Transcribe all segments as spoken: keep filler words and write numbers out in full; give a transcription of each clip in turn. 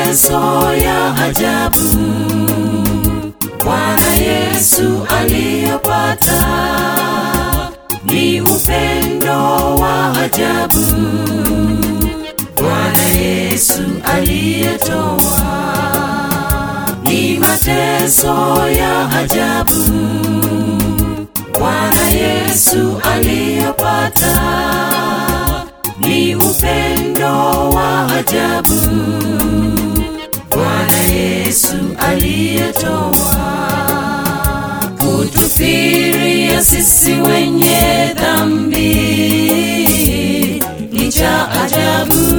mateso ya ajabu Bwana Yesu aliyopata, ni upendo wa ajabu Bwana Yesu aliyetoa. Ni mateso ya ajabu Bwana Yesu aliyopata, ni upendo wa ajabu Bwana Yesu aliyetoa. Kutufiria sisi wenye dhambi ni cha ajabu.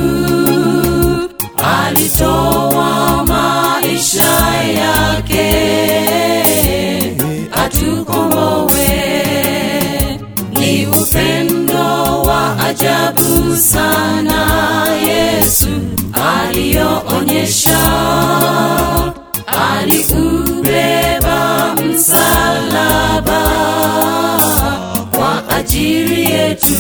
Alitoa maisha yake atukomboe. Ni upendo wa ajabu sana Yesu aliyoonyesha. Aliubeba msalaba kwa ajili yetu.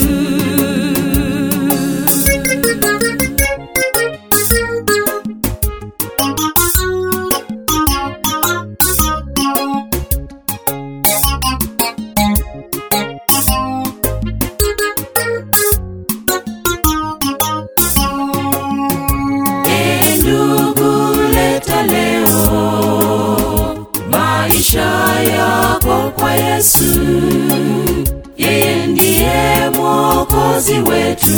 Kwa Yesu, yeye ndiye Mwokozi wetu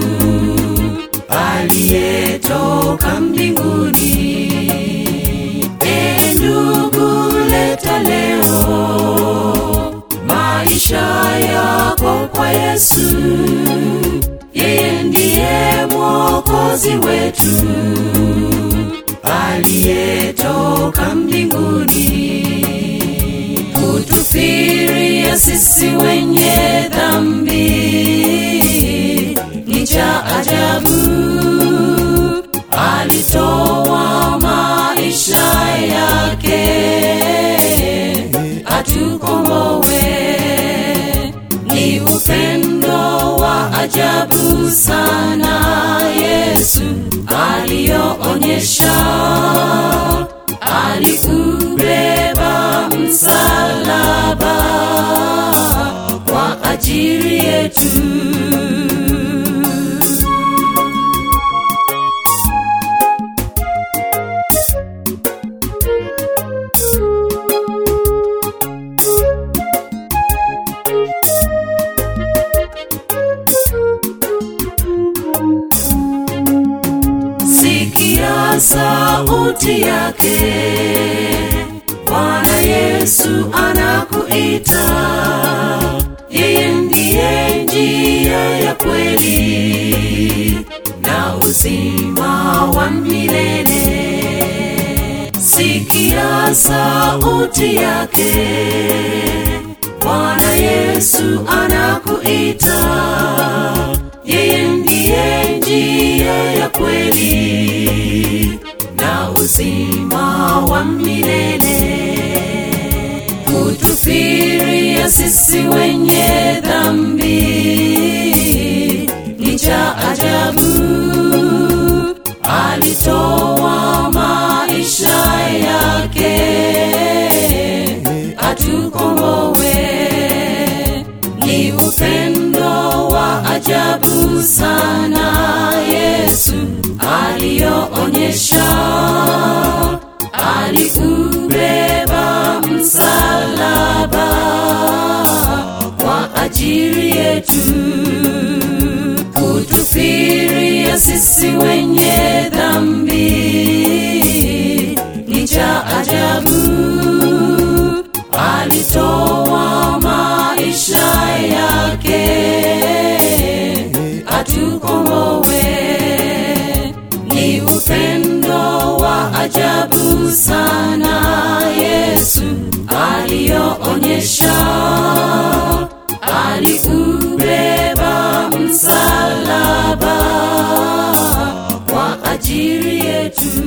aliyetoka mbinguni. E ndugu, leta leo maisha yako kwa Yesu, yeye ndiye Mwokozi wetu aliyetoka mbinguni. Kutufiria sisi wenye dhambi ni cha ajabu. Alitoa maisha yake atukomboe. Ni upendo wa ajabu sana Yesu aliyoonyesha. Aliubeba msalaba kwa ajili yetu. Sikia sauti yake, Bwana Yesu anakuita. Yeye ndiye njia ya kweli na uzima wa milele. Sikia sauti yake, Bwana Yesu anakuita. Yeye ndiye njia ya kweli na uzima wa milele. Kutufiria sisi wenye dhambi ni cha ajabu. Alitoa maisha yake atukomboe. Ni upendo wa ajabu sana Yesu aliyoonyesha. Aliubeba msalaba kwa ajili yetu. Kutufiria sisi wenye dhambi ni cha ajabu. Alitoa maisha yake atukomboe. Ni upendo wa ajabu sana Yesu aliyoonyesha. Aliubeba msalaba kwa ajili yetu.